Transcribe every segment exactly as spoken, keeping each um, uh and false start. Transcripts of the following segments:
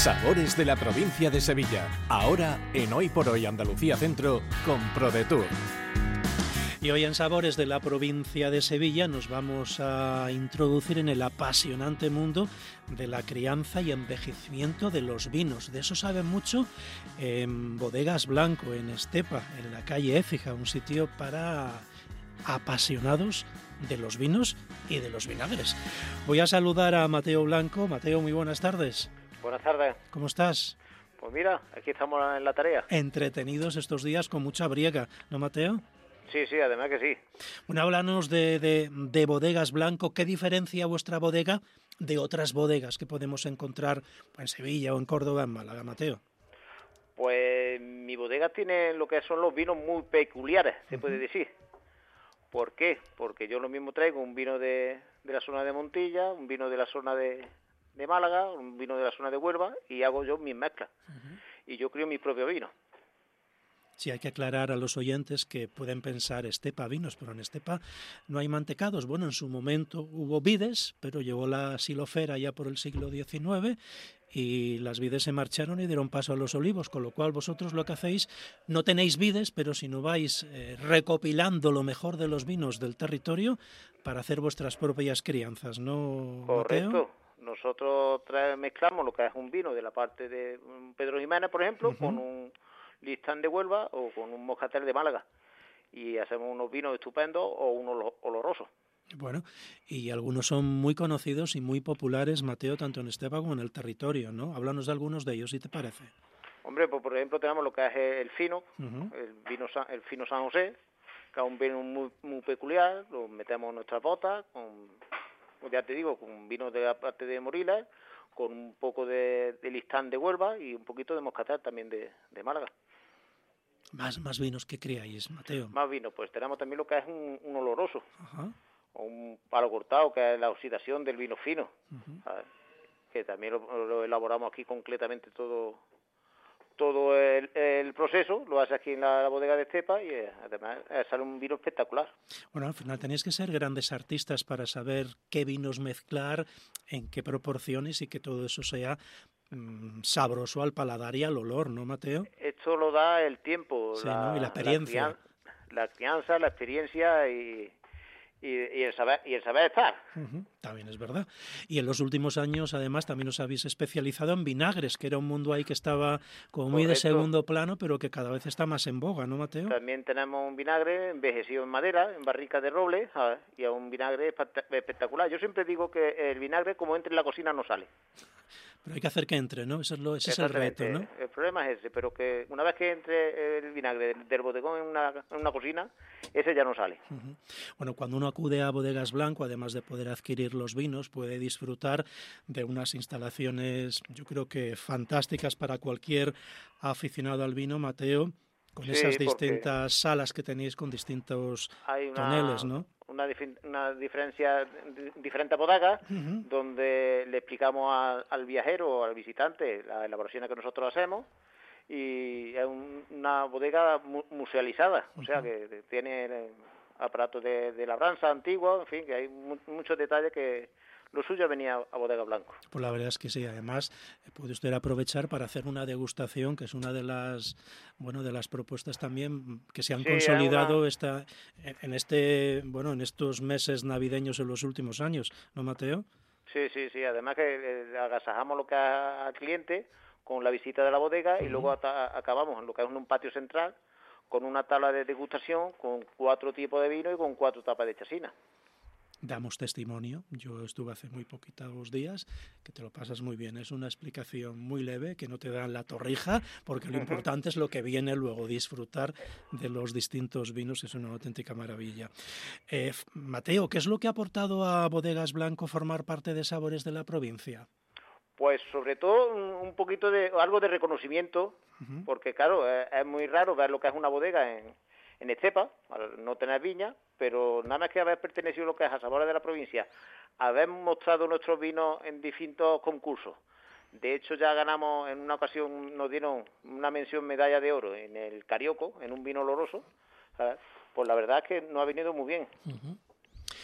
Sabores de la provincia de Sevilla. Ahora en Hoy por Hoy Andalucía Centro con ProDetour. Y hoy en Sabores de la provincia de Sevilla nos vamos a introducir en el apasionante mundo de la crianza y envejecimiento de los vinos. De eso saben mucho en Bodegas Blanco, en Estepa, en la calle Écija, un sitio para apasionados de los vinos y de los vinagres. Voy a saludar a Mateo Blanco. Mateo, muy buenas tardes. Buenas tardes. ¿Cómo estás? Pues mira, aquí estamos en la tarea. Entretenidos estos días con mucha briega, ¿no, Mateo? Sí, sí, además que sí. Bueno, háblanos de, de, de Bodegas Blanco. ¿Qué diferencia vuestra bodega de otras bodegas que podemos encontrar en Sevilla o en Córdoba, en Málaga, Mateo? Pues mi bodega tiene lo que son los vinos muy peculiares, se uh-huh. puede decir. ¿Por qué? Porque yo lo mismo traigo un vino de, de la zona de Montilla, un vino de la zona de, de Málaga, un vino de la zona de Huelva, y hago yo mis mezclas. Uh-huh. Y yo creo mi propio vino. Sí, hay que aclarar a los oyentes que pueden pensar Estepa vinos, pero en Estepa no hay mantecados. Bueno, en su momento hubo vides, pero llegó la silofera ya por el siglo diecinueve y las vides se marcharon y dieron paso a los olivos, con lo cual vosotros lo que hacéis, no tenéis vides, pero si no vais eh, recopilando lo mejor de los vinos del territorio para hacer vuestras propias crianzas, ¿no, Correcto. Mateo? Nosotros trae, mezclamos lo que es un vino de la parte de Pedro Jiménez, por ejemplo, uh-huh. con un Listán de Huelva o con un moscatel de Málaga y hacemos unos vinos estupendos o unos olorosos. Bueno, y algunos son muy conocidos y muy populares, Mateo, tanto en Estepa como en el territorio, ¿no? Háblanos de algunos de ellos, si te parece. Hombre, pues por ejemplo tenemos lo que es el fino, uh-huh. el vino el fino San José, que es un vino muy, muy peculiar, lo metemos en nuestras botas, con, pues ya te digo, con vino de la parte de Moriles, con un poco de, de Listán de Huelva y un poquito de moscatel también de, de Málaga. Más, más vinos que criáis, Mateo. Más vinos, pues tenemos también lo que es un, un oloroso, Ajá. o un palo cortado, que es la oxidación del vino fino, uh-huh. ¿sabes? Que también lo, lo elaboramos aquí completamente todo todo el, el proceso, lo hace aquí en la, la bodega de Estepa y eh, además eh, sale un vino espectacular. Bueno, al final tenéis que ser grandes artistas para saber qué vinos mezclar, en qué proporciones y que todo eso sea mmm, sabroso al paladar y al olor, ¿no, Mateo? Esto lo da el tiempo, sí, la, ¿no? Y la experiencia. La, crianza, la crianza, la experiencia y... Y, y, el saber, y el saber estar. Uh-huh, también es verdad. Y en los últimos años, además, también os habéis especializado en vinagres, que era un mundo ahí que estaba como muy Correcto. De segundo plano, pero que cada vez está más en boga, ¿no, Mateo? También tenemos un vinagre envejecido en madera, en barricas de roble, ¿sabes? Y es un vinagre espectacular. Yo siempre digo que el vinagre, como entra en la cocina, no sale. Pero hay que hacer que entre, ¿no? Ese es, lo, ese es el reto, ¿no? El problema es ese, pero que una vez que entre el vinagre del bodegón en una, en una cocina, ese ya no sale. Uh-huh. Bueno, cuando uno acude a Bodegas Blanco, además de poder adquirir los vinos, puede disfrutar de unas instalaciones, yo creo que fantásticas para cualquier aficionado al vino, Mateo, con sí, esas distintas salas que tenéis con distintos hay una, toneles, ¿no? Una, dif- una diferencia, diferentes bodegas, uh-huh. donde le explicamos a, al viajero o al visitante las elaboraciones que nosotros hacemos, y es un, una bodega mu- musealizada, uh-huh. o sea que tiene aparatos de, de labranza antiguos, en fin, que hay mu- muchos detalles que lo suyo venía a Bodega Blanco. Pues la verdad es que sí, además puede usted aprovechar para hacer una degustación, que es una de las bueno de las propuestas también que se han sí, consolidado una... esta, en este bueno en estos meses navideños en los últimos años, ¿no, Mateo? Sí, sí, sí, además que eh, agasajamos lo que al cliente con la visita de la bodega uh-huh. y luego hasta acabamos en lo que es un patio central con una tabla de degustación con cuatro tipos de vino y con cuatro tapas de chasina. Damos testimonio, yo estuve hace muy poquitos días, que te lo pasas muy bien, es una explicación muy leve, que no te dan la torrija, porque lo uh-huh. importante es lo que viene luego, disfrutar de los distintos vinos, es una auténtica maravilla. Eh, Mateo, ¿qué es lo que ha aportado a Bodegas Blanco formar parte de Sabores de la provincia? Pues sobre todo un poquito de, algo de reconocimiento, uh-huh. porque claro, es, es muy raro ver lo que es una bodega en... en Estepa, al no tener viña, pero nada más que haber pertenecido a lo que es a Sabores de la provincia, haber mostrado nuestros vinos en distintos concursos. De hecho, ya ganamos, en una ocasión nos dieron una mención medalla de oro en el Carioco, en un vino oloroso, ¿sabes? Pues la verdad es que nos ha venido muy bien. Uh-huh.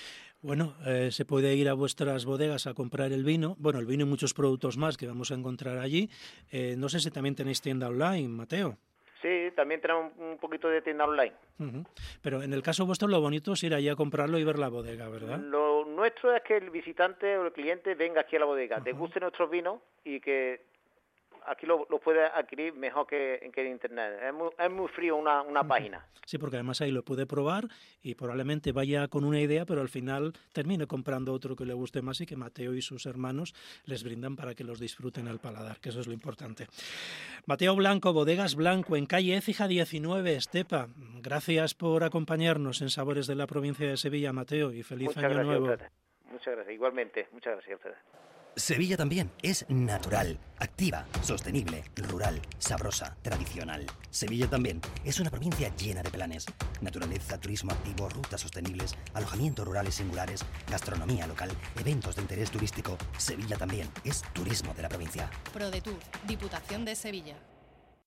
Bueno, eh, se puede ir a vuestras bodegas a comprar el vino, bueno, el vino y muchos productos más que vamos a encontrar allí. Eh, no sé si también tenéis tienda online, Mateo. Sí, también tenemos un poquito de tienda online. Uh-huh. Pero en el caso vuestro lo bonito es ir allí a comprarlo y ver la bodega, ¿verdad? Lo nuestro es que el visitante o el cliente venga aquí a la bodega, uh-huh. deguste nuestros vinos y que aquí lo, lo puede adquirir mejor que, que en internet. Es muy, es muy frío una, una uh-huh. página. Sí, porque además ahí lo puede probar y probablemente vaya con una idea, pero al final termine comprando otro que le guste más y que Mateo y sus hermanos les brindan para que los disfruten al paladar, que eso es lo importante. Mateo Blanco, Bodegas Blanco, en calle Écija diecinueve, Estepa. Gracias por acompañarnos en Sabores de la Provincia de Sevilla, Mateo, y feliz Muchas año nuevo. Muchas gracias. Muchas gracias, igualmente. Muchas gracias a ustedes. Sevilla también es natural, activa, sostenible, rural, sabrosa, tradicional. Sevilla también es una provincia llena de planes. Naturaleza, turismo activo, rutas sostenibles, alojamientos rurales singulares, gastronomía local, eventos de interés turístico. Sevilla también es turismo de la provincia. ProDetour, Diputación de Sevilla.